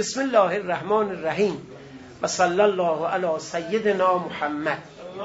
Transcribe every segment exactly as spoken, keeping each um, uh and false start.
بسم الله الرحمن الرحیم و صلی الله علی سیدنا محمد.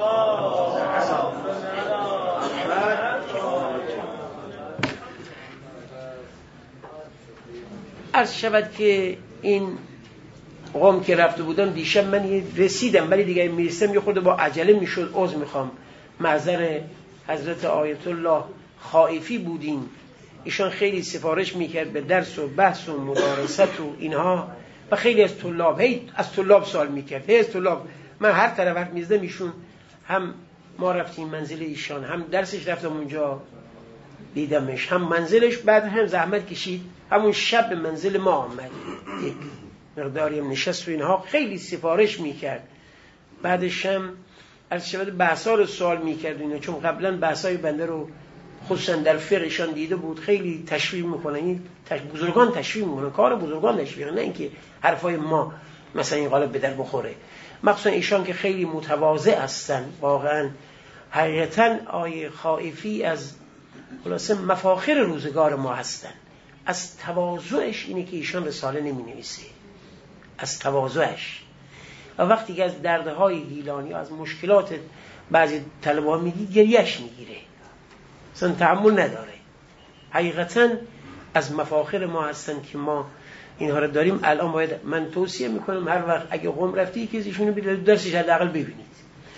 عرض شود که این قوم که رفته بودم دیشب من رسیدم، ولی دیگه میرسم یه خورده با عجله میشد، عذر میخوام، معذر حضرت آیت الله خائفی بودیم. ایشان خیلی سفارش میکرد به درس و بحث و مدارست و اینها و خیلی از طلاب، هی از طلاب سوال میکرد، هی از طلاب. من هر طرف وقت میزدم ایشون، هم ما رفتیم منزل ایشان، هم درسش رفتم اونجا دیدمش، هم منزلش، بعد هم زحمت کشید همون شب به منزل ما آمد، یک مقداری هم نشست و اینها، خیلی سفارش میکرد. بعدش هم از شبت بحثا رو سوال میکرد اینا، چون قبلا بحثای بنده رو خصوصا در فقهشان دیده بود، خیلی تشویق میکنن، این تش... بزرگان تشویق میکنن، کار بزرگان تشویق، نه اینکه حرفای ما مثلا این قالب به در بخوره. مخصوصا ایشان که خیلی متواضع هستن، واقعا حقیقتا آیه خائفی از خلاصه مفاخر روزگار ما هستن. از تواضعش اینه که ایشان رساله نمی نویسه، از تواضعش. و وقتی که از دردهای گیلانی، از مشکلات بعضی طلبه ها میگی، گریهش میگیره، اصلا تحمل نداره. حقیقتا از مفاخر ما هستن که ما اینها رو داریم. الان باید من توصیه میکنم هر وقت اگه قوم رفتی یکی از ایشونو برید درسش حداقل ببینید.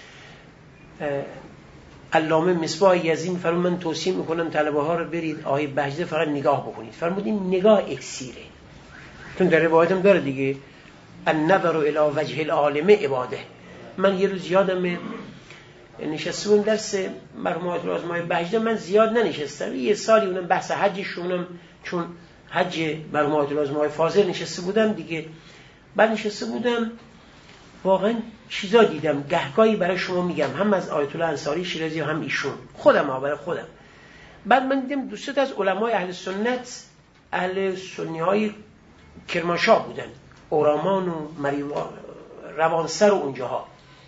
علامه مصباح یزدی میفرمود من توصیه میکنم طلبه ها رو برید آیه بهجده فقط نگاه بکنید. فرمود این نگاه اکسیره، چون در روایت هم داره دیگه، النظر الی وجه العالم عباده. من یه روز یادم نشسته بودم درس مرحوم آیت الله آزمای بهجده، من زیاد ننشستم، یه سالی اونم بحث حجشونم، چون حج مرحوم آیت الله آزمای فاضل نشسته بودم دیگه. بعد نشسته بودم واقعا چیزا دیدم، گهگاهی برای شما میگم، هم از آیت الله انصاری شیرازی هم ایشون، خودم ها برای خودم. بعد من دیدم دوست از علمای اهل سنت، اهل سنی های کرمانشاه بودن، اورامان و مریم روانسر و اونجاها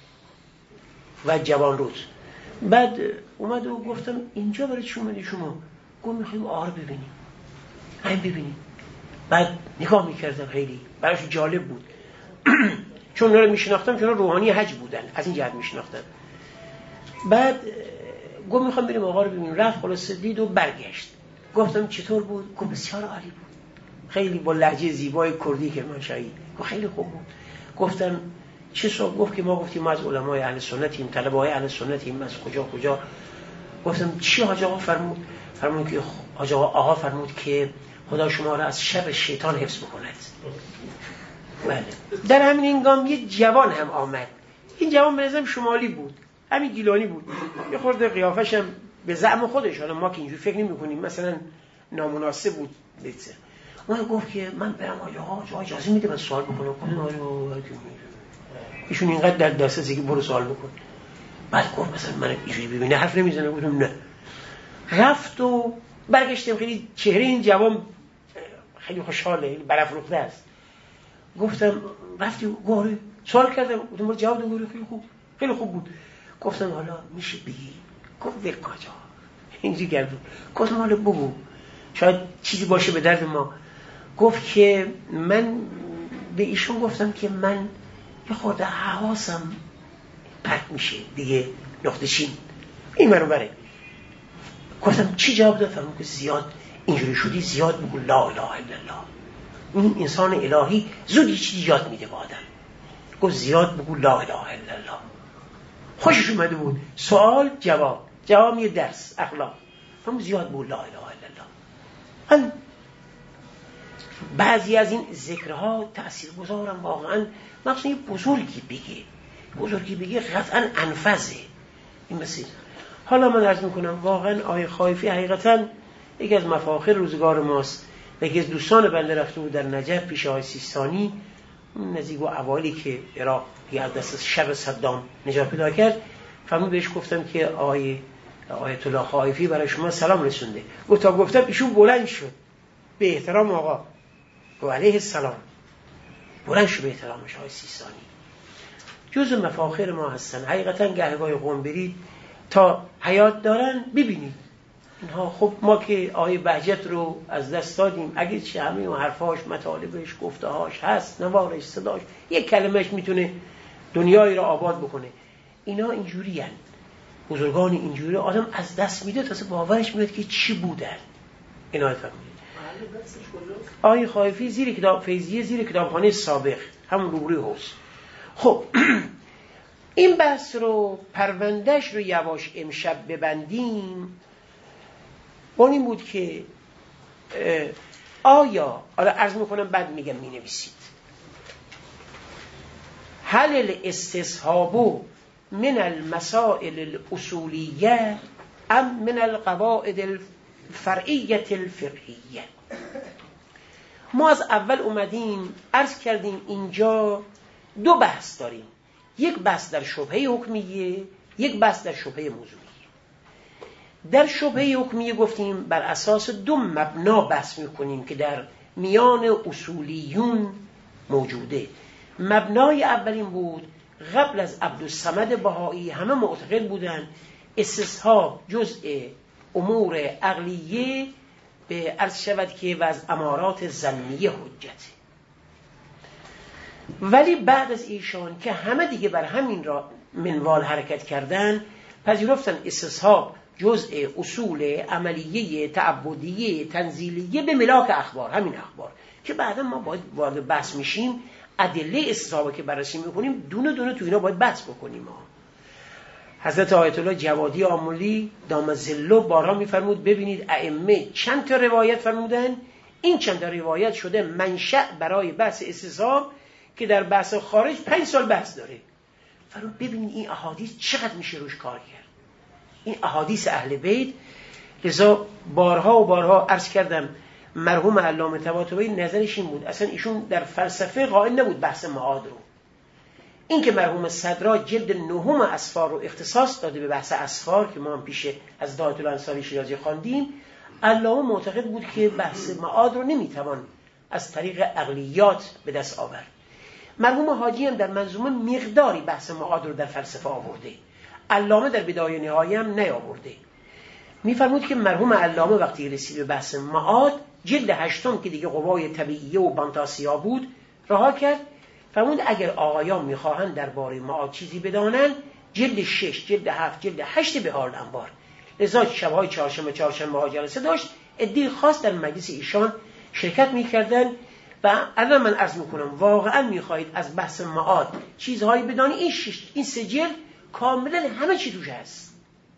و جوانرود. بعد اومد و گفتم اینجا برای چی اومدی شما؟ گفت میخوایم آر ببینیم. همین ببینیم. بعد نگاه میکردم، خیلی براش جالب بود چون اونا رو میشناختم، چون روحانی حج بودن، از این جهت میشناختم. بعد گفت میخوام بریم آقا رو ببینیم. رفت خلاص دید و برگشت. گفتم چطور بود؟ گفت بسیار عالی بود، خیلی با لهجه زیبای کردی کرمانشاهی، گفت خیلی خوب بود. گفتم چه سوال؟ گفت که ما گفتیم ما از علمای اهل سنتیم، طلبه های اهل سنتیم، از کجا کجا. گفتم چی حاج آقا فرمود؟ فرمود که حاج آقا فرمود که خدا شما را از شر شیطان حفظ بکند. بله. در همین هنگام یه جوان هم آمد. این جوان به نظرم شمالی بود، همین گیلانی بود، یه خورده قیافش هم به زعم خودش، حالا ما که اینجوری فکر نمی‌کنیم مثلا نامناسب بود دیگه. اون گفت که من برم حاج آقا اجازه میده من سوال بکنم؟ گفتم آره. ایشون اینقدر در دسترسی که برو سوال بکن. بعد گفت مثلا من اینجوری ببینه حرف نمیزنه. گفتم نه. رفت و برگشتم. خیلی چهره این جوان خیلی خوشحاله، برافروخته است. گفتم رفتی؟ گفت سوال کردم. گفتم برو جواب بده. خیلی خوب، خیلی خوب بود. گفتم حالا میشه بگی؟ گفت ول کجا اینجوری گردون. گفتم حالا بگو، شاید چیزی باشه به درد ما. گفت که من به ایشون گفتم که من یه خورده حواسم پرت میشه دیگه، نقطه چین این مرو بره. گفتم چی جواب داد؟ فرمود که زیاد اینجوری شدی زیاد بگو لا اله الا الله. این انسان الهی زودی چیزی یاد میده به آدم. گفت زیاد بگو لا اله الا الله. خوشش اومده بود. سوال جواب، جواب یه درس اخلاق. فرمود زیاد بگو لا اله الا الله. بعضی از این ذکرها تأثیرگذارن واقعا، مخصوصا یه بزرگی بگه، بزرگی بگه قطعا انفذه این مسیح. حالا من عرض میکنم واقعا آیه خائفی حقیقتا یکی از مفاخر روزگار ماست و یکی از دوستان بنده رفته بود در نجف پیش آقای سیستانی، نزدیک و اوایلی که عراق از دست شر صدام نجات پیدا کرد. فرمود بهش گفتم که آیه آیت الله خائفی برای شما سلام رسونده. گفت تا گفتم ایشون بلند شد به احترام آقا و علیه السلام، بلند شد به احترامش. آقای سیستانی جز مفاخر ما هستن. حقیقتا گهگاه قوم برید تا حیات دارن ببینید، اینها خب ما که آیه بهجت رو از دست دادیم، اگه چه همه اون حرفاش، مطالبش، گفته‌هاش هست، نوارش، صداش، یک کلمهش میتونه دنیایی رو آباد بکنه. اینا اینجوری هن. بزرگان اینجوری آدم از دست میده تا باورش میاد که چی بودن. اینا فرمودید. آیه خایفی زیر کتاب فیضیه، زیر کتابخانه سابق، همون روبروی حوض. خب این بحث رو پروندهش رو یواش امشب ببندیم. اون این بود که آیا، حالا عرض میکنم بعد میگم مینویسید، هل الاستصحاب من المسائل الاصولیه ام من القواعد الفرعیه الفقهیه. ما از اول اومدیم عرض کردیم اینجا دو بحث داریم، یک بحث در شبهه حکمیه، یک بحث در شبهه موضوعیه. در شبهه حکمیه گفتیم بر اساس دو مبنا بحث میکنیم که در میان اصولیون موجوده. مبنای اولین بود، قبل از عبدالصمد بهایی همه معتقد بودن استصحاب جزء امور عقلیه به عرض شود که و از امارات ظنیه حجته. ولی بعد از ایشان که همه دیگه بر همین را منوال حرکت کردن، پذیرفتن استصحاب جزء اصول عملیه تعبدیه تنزیلیه به ملاک اخبار، همین اخبار که بعدا ما باید وارد بحث میشیم. ادله استصحاب که بررسی میکنیم دونه دونه تو اینا باید بحث بکنیم. ما حضرت آیت الله جوادی آملی دام ظله بارها میفرمود ببینید ائمه چند تا روایت فرمودن، این چند تا روایت شده منشأ برای بحث استصحاب که در بحث خارج پنج سال بحث داره. فرمود ببینید این احادیث چقدر میشه روش کار کرد، این احادیث اهل بیت. لذا بارها و بارها عرض کردم مرحوم علامه طباطبایی نظرش این بود، اصلا ایشون در فلسفه قائل نبود بحث معاد رو. این که مرحوم صدرا جلد نهم اسفار رو اختصاص داده به بحث اسفار که ما هم پیش از دایت الانصاری شیرازی خواندیم، علامه معتقد بود که بحث معاد رو نمیتوان از طریق عقلیات به دست آورد. مرحوم حاجی هم در منظومه مقداری بحث معاد رو در فلسفه آورده، علامه در بدایه نهایه هم نیاورده. میفرمود که مرحوم علامه وقتی رسید به بحث معاد جلد هشتم که دیگه قوای طبیعیه و بانتاسیا بود رها کرد. فرمود اگر آقایان میخواهند درباره معاد چیزی بدانند جلد شش، جلد هفت، جلد هشت بهار انبار. لذا شبهای چهارشنبه چهارشنبه ها جلسه داشت، عده خاص در مجلس ایشان شرکت میکردن و الان من عرض میکنم واقعا میخواهید از بحث معاد چیزهایی بدانی، این شش این سه جلد کاملا همه چی توش هست.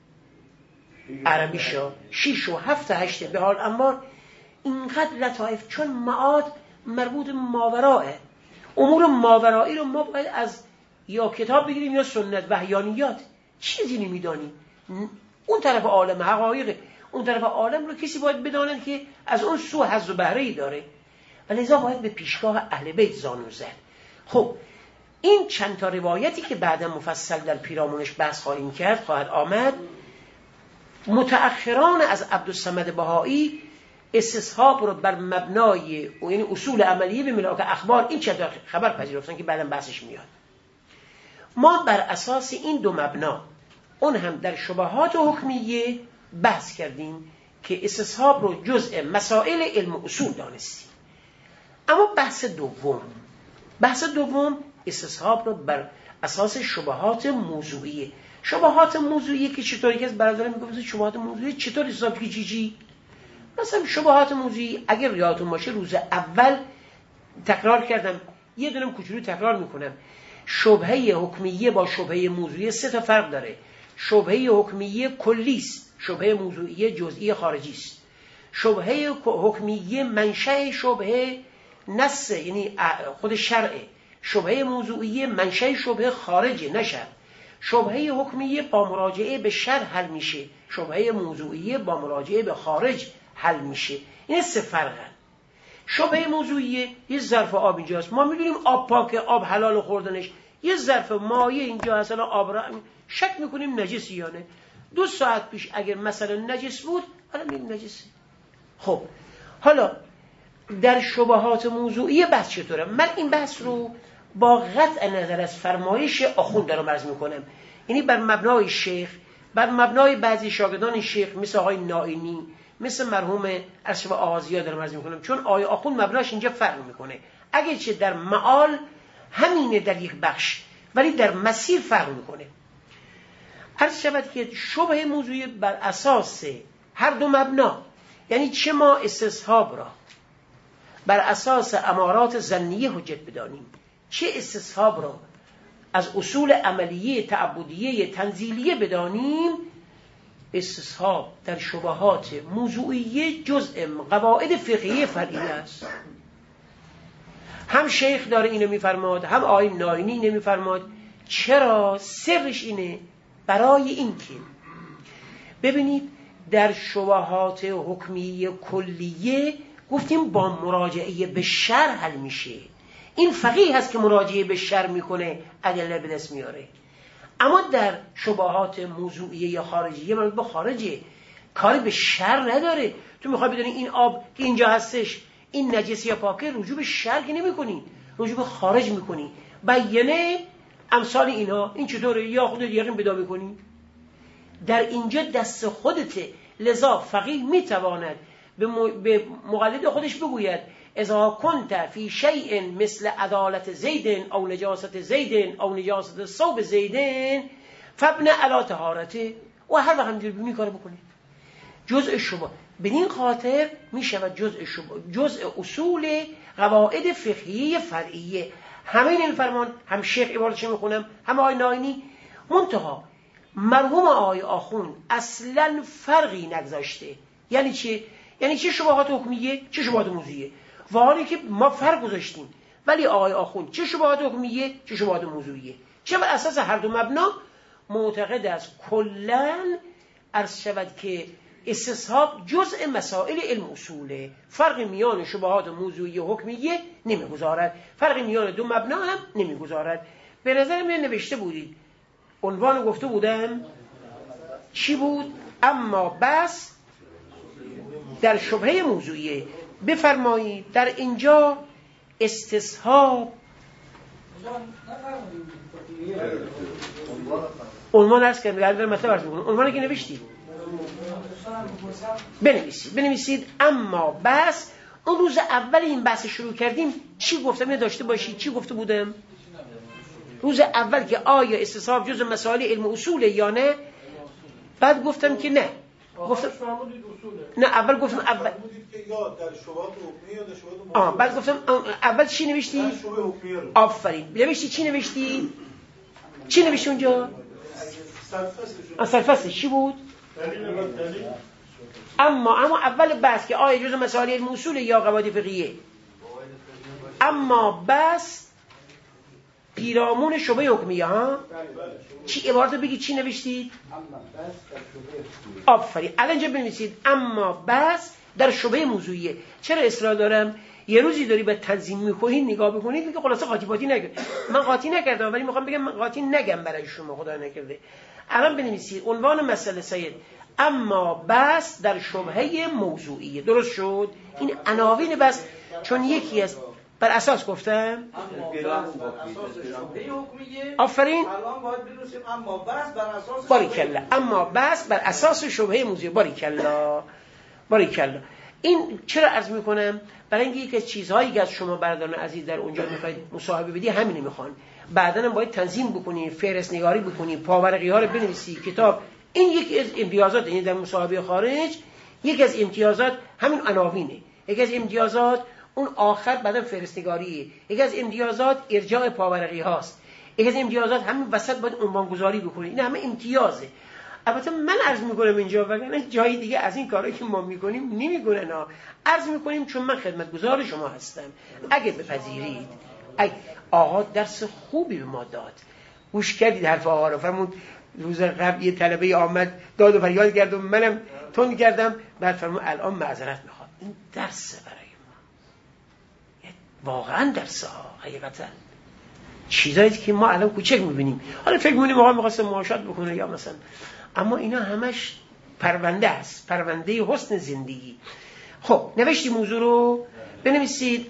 عربی شا شیش و هفت و هشت بهار انبار اینقدر لطایف، چون معاد مربوط ماوراه، امور ماورایی رو ما باید از یا کتاب بگیریم یا سنت وحیانیات، چیزی نمیدانیم. اون طرف عالم حقایق، اون طرف عالم رو کسی باید بدانن که از اون سو حظ و بهره‌ای داره و لذا باید به پیشگاه اهل بیت زانو زد. خب این چند تا روایتی که بعدا مفصل در پیرامونش بحث خواهیم کرد خواهد آمد. متأخران از عبدالصمد بهایی استصحاب رو بر مبنای یعنی اصول عملیه به ملاک اخبار این چند تا خبر پذیرفتن که بعدا بحثش میاد. ما بر اساس این دو مبنا اون هم در شبهات حکمیه بحث کردیم که استصحاب رو جزء مسائل علم اصول دانستیم. اما بحث دوم بحث دوم استصحاب رو بر اساس شبهات موضوعیه. شبهات موضوعیه که چطوری که از برادران میگه شبهات موضوعیه چطور حساب کی چی چی مثلا شبهات موضوعی اگر یادتون باشه روز اول تکرار کردم، یه دونم کوچولو تکرار میکنم. شبهه حکمیه با شبهه موضوعیه سه تا فرق داره. شبهه حکمیه کلی است، شبهه موضوعیه جزئی خارجی است. شبهه حکمیه منشأ شبهه نص یعنی خود شرعه، شبهه موضوعیه منشأ شبهه خارجه نه شرع. شبهه حکمیه با مراجعه به شرع حل میشه، شبهه موضوعیه با مراجعه به خارج حل میشه. این سه فرقن. شبهه موضوعیه یه ظرف آب اینجاست، ما میدونیم آب پاکه، آب حلال خوردنش. یه ظرف مایع اینجا اصلا آب را شک میکنیم نجسی یا نه. دو ساعت پیش اگر مثلا نجس بود حالا میگیم نجسه. خب حالا در شبهات موضوعیه بحث چطوره؟ من این بحث رو با قطع نظر از فرمایش آخوند دارم عرض میکنم، یعنی بر مبنای شیخ بر مبنای بعضی شاگردان شیخ مثل آقای نائینی، مثل مرحوم اشرف آغازی‌ها دارم عرض میکنم، چون آیه آخوند مبناش اینجا فرق میکنه، اگه چه در معال همینه در یک بخش، ولی در مسیر فرق میکنه. عرض شود که شبه موضوعی بر اساس هر دو مبنا، یعنی چه ما استصحاب را بر اساس امارات ظنیه حجت بدانیم، چه استصحاب را از اصول عملیه تعبدیه تنزیلیه بدانیم، استصحاب در شبهات موضوعیه جزء قواعد فقهیه فرعیه است. هم شیخ داره اینو میفرماد، هم آقای نائینی اینو میفرماد. چرا؟ سرش اینه برای اینکه ببینید در شبهات حکمیه کلیه گفتیم با مراجعه به شرع حل میشه. این فقیه هست که مراجعه به شرع میکنه، ادله به دست میاره. اما در شبهات موضوعیه یا خارجیه مربوط به خارجه، کاری به شرع نداره. تو میخوای بدونی این آب که اینجا هستش این نجس یا پاکه، رجوع به شرع که نمیکنی، رجوع به خارج میکنی. بیانه امثال اینا این چطوره؟ یا خودت یقین پیدا میکنی در اینجا دست خودته. لذا فقیه میتواند به مقلد خودش بگوید اذا کنت فی شیء مثل عدالت زید او نجاست زید او نجاست ثوب زید فابن علی طهارته، و هر وقت همینجوری ببینی کارو بکنه. جزء شبه بدین خاطر میشود جزء شبه، جزء اصول قواعد فقهیه فرعیه. همین این فرمان هم شیخ عبارتش میخونم، هم آقای نائینی. منتها مرحوم آقای آخوند اصلا فرقی نگذاشته. یعنی چی؟ یعنی چه شبهات حکمیه چه شبهات موضوعیه، و حالی که ما فرق گذاشتیم، ولی آقای آخوند چه شبهات حکمیه چه شبهات موضوعیه، چه بر اساس هر دو مبنا معتقد است کلاً عرض شود که استصحاب جزء مسائل علم اصوله، فرق میان شبهات موضوعی و حکمیه نمیگذارد، فرق میان دو مبنا هم نمیگذارد. به نظر من نوشته بودید، عنوان گفته بودم چی بود؟ اما بس در شبهه موضوعیه. بفرمایید در اینجا استصحاب عنوان عرض کردم، در مطلب عرض میکنم، عنوانی که نوشتید بنویسید بنویسید اما بس. اون روز اول این بحث شروع کردیم چی گفتم؟ اینو داشته باشید چی گفته بودم روز اول، که آیا استصحاب جز مسائل علم اصوله یا نه. بعد گفتم که نه، گفتم نه اول گفتم اول آه بعد گفتم اول چی نوشتی؟ آفرین، نوشتی چی نوشتی؟ چی نوشتی اونجا؟ سرفصل چی بود؟ اما اما اول بحث که آیا جز مسائل علم اصول یا قواعد فقهیه. اما بس پیرامون شبهه حکمیه ها. چی عبارت بگید چی نوشتید؟ آفرین. الان اینجا بنویسید اما بس در شبهه موضوعیه. چرا اصرار دارم؟ یه روزی داری به تنظیم میکنید نگاه بکنید میگه خلاصه قاطی پاتی نگه. من قاطی نکردم ولی میخوام بگم من قاطی نگم برای شما، خدا نکرده. الان بنویسید عنوان مسئله سید اما بس در شبهه موضوعیه. درست شد؟ این عناوین بس، چون یکی است بر اساس گفتم آفرین اما بس بر اساس باریکلا، اما بس بر اساس شبهه موضوعیه. باریکلا باریکلا. این چرا عرض میکنم؟ برای اینکه یک از چیزهایی که از شما برادران عزیز در اونجا میخواید مصاحبه بدی همینه میخوان. بعداً هم باید تنظیم بکنی، فهرست نگاری بکنی، پاورقی ها رو بنویسی، کتاب. این یکی از امتیازات، یعنی در مصاحبه خارج یکی از امتیازات همین عناوینه. یکی از امتیازات اون آخر بعداً فهرست نگاریه. یکی از امتیازات ارجاع پاورقی هاست. یکی از امتیازات همین وسط باید عنوان گذاری بکنی. این همه امتیازه. البته من عرض میکنم اینجا، وگرنه جای دیگه از این کارهایی که ما میکنیم نمیکنن ها. عرض میکنیم چون من خدمتگزار شما هستم. اگه بپذیرید، اگه آقا درس خوبی به ما داد، گوش کردید حرف آقا رو. فرمود روز قبل یه طلبه آمد داد و فریاد کرد و منم تند کردم، بعد فرمود الان معذرت میخواد. این درس برای ما، واقعا درس ها حقیقتا چیزایی که ما الان کوچک میبینیم. حالا فکر می‌کنیم آقا می‌خواسته معاشات بکنه یا مثلا، اما اینا همش پرونده است، پرونده حسن زندگی. خب نوشتی موضوع رو بنویسید.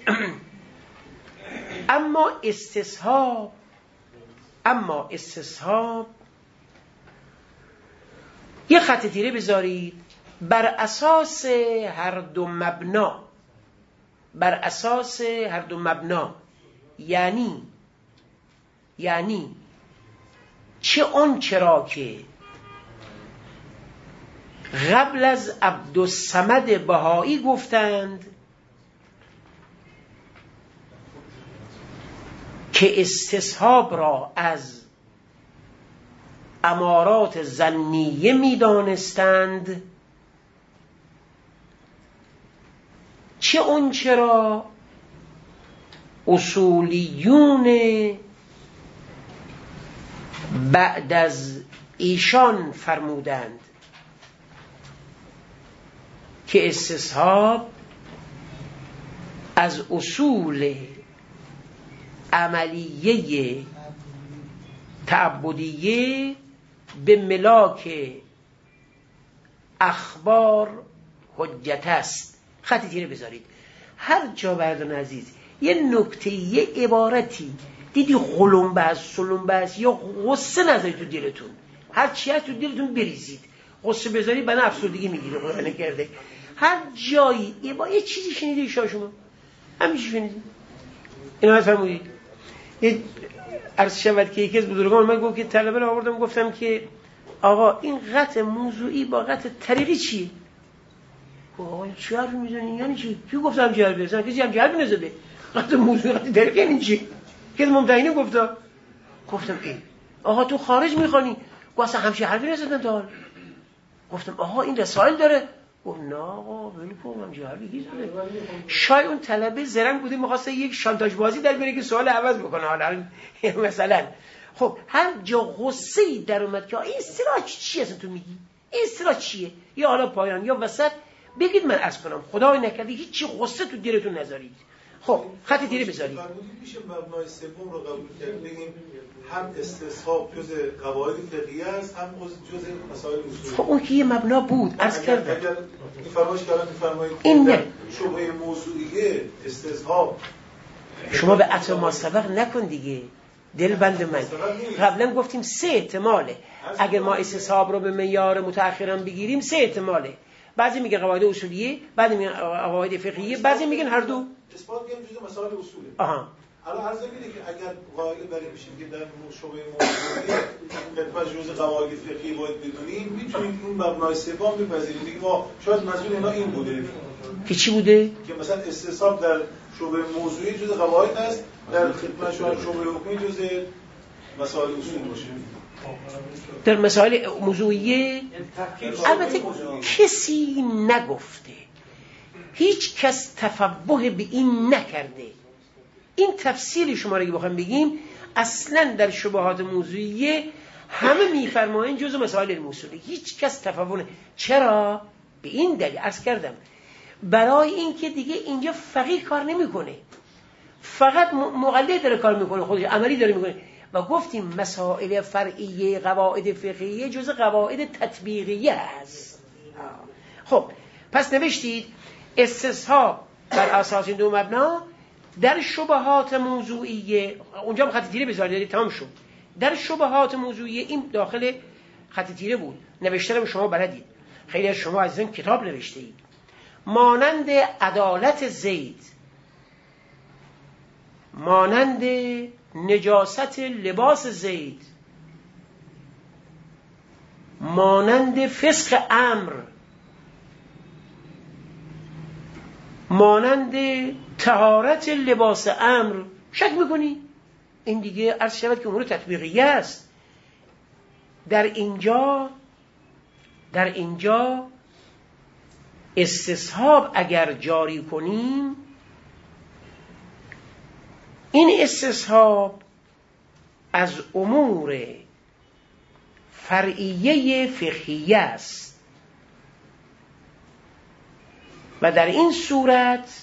اما استصحاب اما استصحاب یه خط تیره بذارید بر اساس هر دو مبنا، بر اساس هر دو مبنا، یعنی یعنی چه اون چرا که قبل از عبدالصمد بهایی گفتند که استصحاب را از امارات ظنیه می دانستند، چه اون چرا اصولیون بعد از ایشان فرمودند که استصحاب از اصول عملیه تعبدیه به ملاک اخبار حجت است. خط تیره بذارید. هر جا برادران عزیز یه نکته، یه عبارتی دیدی غلنبه است، سلنبه است یا غصه نذارید تو دلتون، هر چی هست تو دلتون بریزید. غصه بذارید بنا افسردگی میگیره. قرآن کرده هر جایی یه با یه چیزی شنیدید شما شما همیشه شنیدید اینا فرمودید. یه عرض شود که یکی از بزرگان من گفت که طلبه رو آوردم گفتم که آقا این قطع موضوعی با قطع طریقی چیه؟ آقا چی حرف میزنی؟ یعنی چی؟ کی گفتم چی حرف بزنی؟ کسی هم چی حرف نزده؟ قطع موضوعی قطع طریقی یعنی چی؟ کسی ممتحنی گفته؟ گفتم ای آقا تو خارج میخوانی؟ گفتم همچی حرفی نزدن تا حال. گفتم آقا این رسائل داره؟ گفت نه آقا بلکن همچی حرفی کی زده؟ شاید اون طلبه زرنگ بوده میخواسته یک شانتاژ بازی در بیاره که سوال عوض بکنه. حالا مثلا خب هر جا غصه‌ای در اومد که این اصطلاح چیه اصلا تو میگی؟ این اصطلاح چیه؟ یا حالا پایان یا وسط بگید من عرض کنم خدای نکرده هیچ غصه تو دلتون نذارید. خب خط تیره بذارید. میشه مبنای سوم رو قبول کرد بگیم هم استصحاب جز قواعد فقهیه است هم جز مسائل اصولی. خب اون که یه مبنا بود عرض کردم. اگر این فرمایش کردن میفرمایید این نه شبهه موضوعیه استصحاب شما به عطا ما سبق نکن دیگه دل بند من. قبلا گفتیم سه احتماله. اگر ما استصحاب رو به معیار متأخران بگیریم سه احتماله. بعضی میگن قواعد اصولیه، بعضی میگن قواعد فقهیه، بعضی میگن هر دو. اثبات میگن جزء مسائل اصوله. آها. الان عرض می‌کنه که اگر قائل بر این بشیم که در شبهه موضوعیه خدمت جزء قواعد فقهی باید بدونیم، میتونید اون مبنای سوم بپذیرید. دیگه ما شاید مسئول اینا این بوده. که چی بوده؟ که مثلا استصحاب در شبهه موضوعی جزء قواعد است، در خدمت شبهه حکمی جزء مسائل اصولی باشه. در مسائل موضوعیه البته کسی نگفته، هیچ کس تفبه به این نکرده. این تفسیر شما رو که بخوام بگیم اصلا در شبهات موضوعیه همه میفرمایند جزء مسائل الموصولی، هیچ کس تفبه نه. چرا؟ به این دلیل عرض کردم برای این که دیگه اینجا فقیه کار نمیکنه، فقط مقلد داره کار میکنه، خودش عملی داره میکنه. و گفتیم مسائل فرعیه قواعد فقهیه جزء قواعد تطبیقیه است. خب پس نوشتید استصحاب بر اساس این دو مبنا در شبهات موضوعیه، اونجا هم خط تیره بذارید تمام شد. در شبهات موضوعیه این داخل خط تیره بود، نوشته رو شما بلدید، خیلی از شما عزیزان کتاب نوشته اید. مانند عدالت زید، مانند نجاست لباس زید، مانند فسق امر، مانند طهارت لباس امر. شک میکنی؟ این دیگه عرض شود که امور تطبیقیه است. در اینجا در اینجا استصحاب اگر جاری کنیم، این استصحاب از امور فرعیه فقهیه است و در این صورت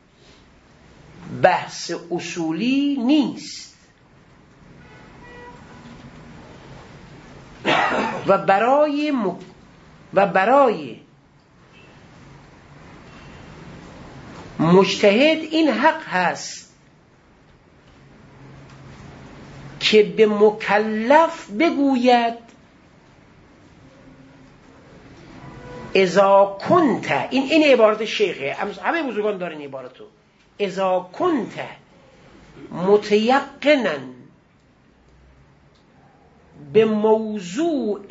بحث اصولی نیست و برای م... و برای مجتهد این حق هست که به مکلف بگوید اذا کنت، این این عبارت شیخه، همه بزرگان دارن عبارتو، اذا کنت متیقنا به موضوع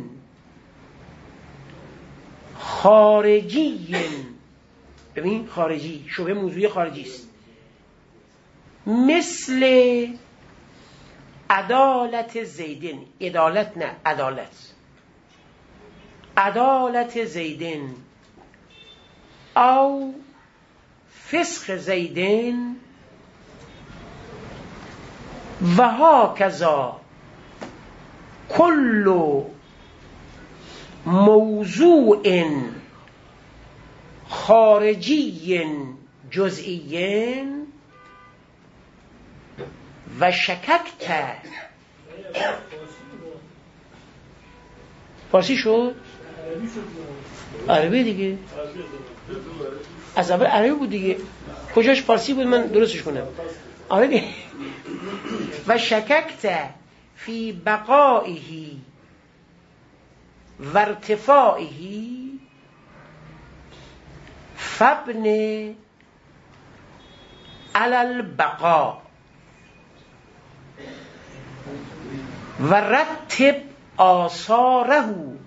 خارجی، ببین خارجی، شبه موضوع خارجی است، مثل عدالت زیدن، عدالت نه عدالت، عدالت زیدن او فسخ زیدن و هاکذا کل موضوع خارجی جزئی و شککت. فارسی شد؟ عربی دیگه، از اول عربی بود دیگه، کجاش فارسی بود من درستش کنم. آره دیگه. و شککت فی بقائه و ارتفاعه فبن علی البقاء و رتب آثاره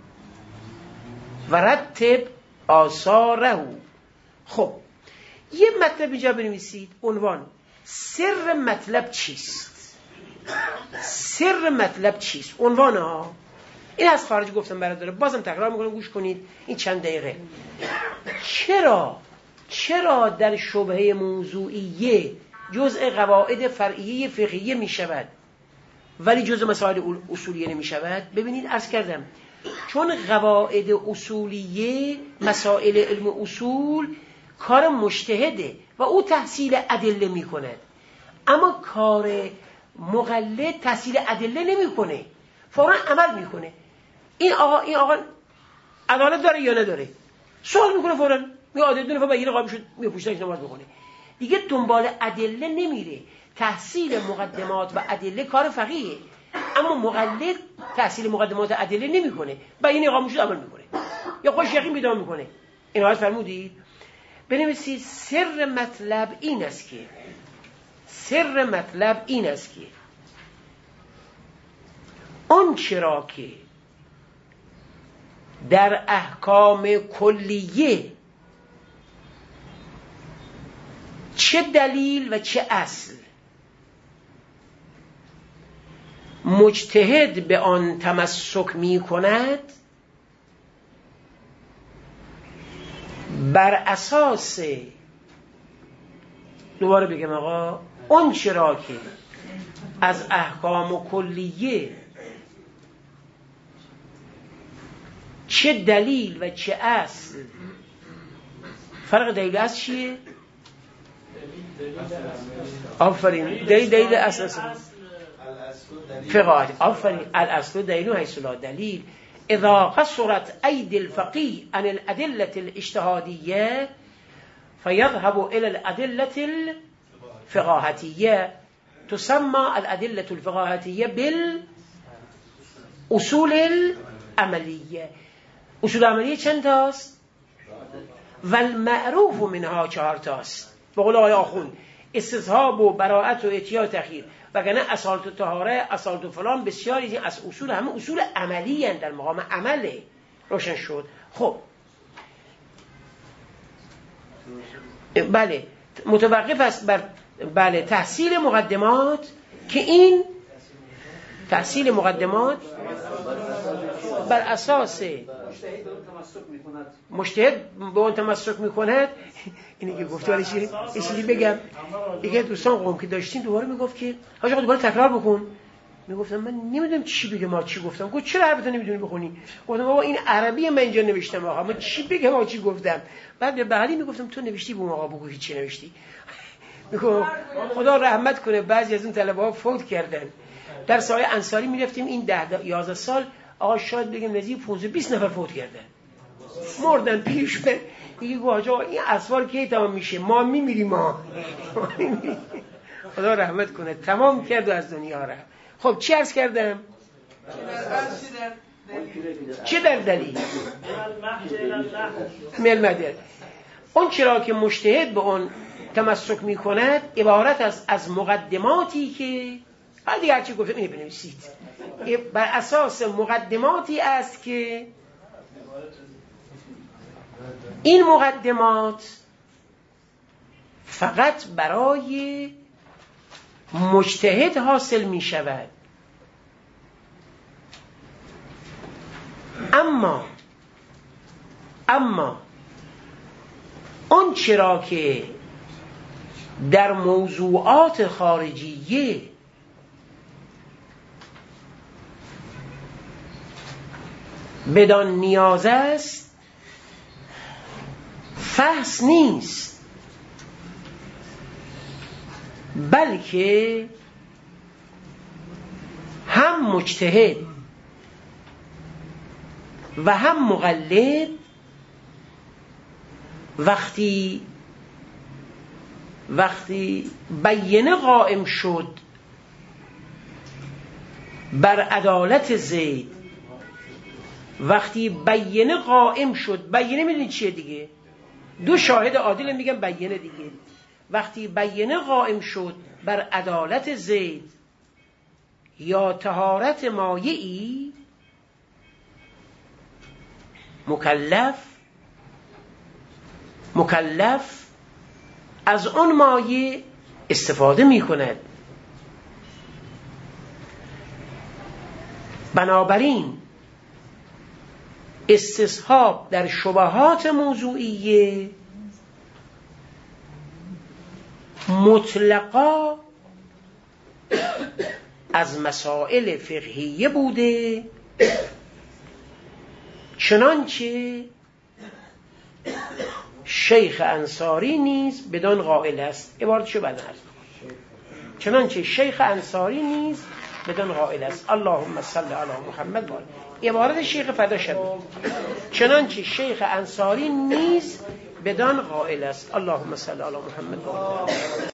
و رتب آثاره. خب یه مطلب اینجا بنویسید، عنوان سر مطلب چیست؟ سر مطلب چیست؟ عنوان ها این از خارج گفتم برادر، بازم تکرار میکنم گوش کنید این چند دقیقه. چرا چرا در شبهه موضوعیه جزء قواعد فرعیه فقهیه می شود ولی جزء مسائل اصولیه نمی شود؟ ببینید عرض کردم چون قواعد اصولیه، مسائل علم اصول کار مجتهده و او تحصیل ادله می کند، اما کار مقلد تحصیل ادله نمی کنه، فوراً عمل می کنه. این آقا این آقا عدالت داره یا نداره؟ سوال میکنه فوراً، میگه عادل دو نفر بگیره قابل شد میپوشتنش نماز بخونه دیگه، دنبال ادله نمیره. تحصیل مقدمات و ادله کار فقیه، اما مقلد تحصیل مقدمات و ادله نمیکنه، با این قابل شد عمل میکنه یا خوش یقین پیدا میکنه. این حال فرمودید. بنویسید سر مطلب این است که سر مطلب این است که اون چرا که در احکام کلیه چه دلیل و چه اصل مجتهد به آن تمسک می کند، بر اساس، دوباره بگم آقا، اون چرا که از احکام کلیه چه دلیل و چه اصل، فرق دلیل اصل چیه؟ آفرین، دلیل دلیل اصل اصل فقهات. آفرین، الاصل دلیل حیث لا دلیل. اذا قصرت ايدي الفقيه عن الادله الاجتهاديه فيذهب الى الادله الفقاهاتيه، تسمى الادله الفقاهاتيه بالاصول العمليه. اصول عملیه چند تاست؟ و المعروف منها چهار تاست. به قول آقای آخوند استصحاب و براءت و اتیاء و تخییر، وگرنه اصالت و طهاره، اصالت و فلان، بسیاری از اصول همه اصول عملی هستند، در مقام عمله. روشن شد؟ خب بله، متوقف است بر بله تحصیل مقدمات، که این تحصیل مقدمات بر اساس مجتهد به اون تمسک میکند. اینی که گفته، ولی یه چیزی بگم، یکی دوستان قوم که داشتیم دوباره میگفت که حاج آقا دوباره تکرار بکن. میگفتم من نمیدونم چی بگم، ما چی گفتم. گفت چرا عربی نمیدونی بخونی؟ گفتم بابا این عربی من اینجا نوشتم، آقا من چی بگم، آقا چی گفتم؟ بعد به بعدی میگفتم تو نوشتی، بگو آقا بگو چی نوشتی. میگم خدا رحمت کنه بعضی از اون طلبه ها فوت کردن. در سایه انصاری میرفتیم این ده یازده سال، آقا شاید بگم نزدیک پانزده بیست نفر فوت کردن، مردن پیش. به دیگه گفت آقا این اسوار کی تمام میشه؟ ما میمیریم، ما خدا رحمت کنه تمام کرد و از دنیا رفت. خب چی عرض کردم؟ چه در دلیل؟ ملمده. اون چرا که مجتهد به اون تمسک می کند عبارت از از مقدماتی که بعد دیگه هرچی گفتم اینه بنویسید، بر اساس مقدماتی است که این مقدمات فقط برای مجتهد حاصل می شود. اما اما اون چرا که در موضوعات خارجیه بدان نیاز است فحص نیست، بلکه هم مجتهد و هم مقلد وقتی وقتی بیینه قائم شد بر عدالت زید، وقتی بیینه قائم شد، بیینه میدونید چیه دیگه؟ دو شاهد عادل میگن بیینه دیگه. وقتی بیینه قائم شد بر عدالت زید یا طهارت مایعی، مکلف مکلف از اون مایع استفاده می کند. بنابراین استصحاب در شبهات موضوعیه مطلقا از مسائل فقهیه بوده، چنانچه شیخ انصاری نیز بدان قائل است. عبارتشو بعد هست. چنانچه شیخ انصاری نیز بدان قائل است. اللهم صل علی محمد و آله. عبارت شیخ فدا شد. چنانچه شیخ انصاری نیز بدان قائل است. اللهم صل علی محمد و آله.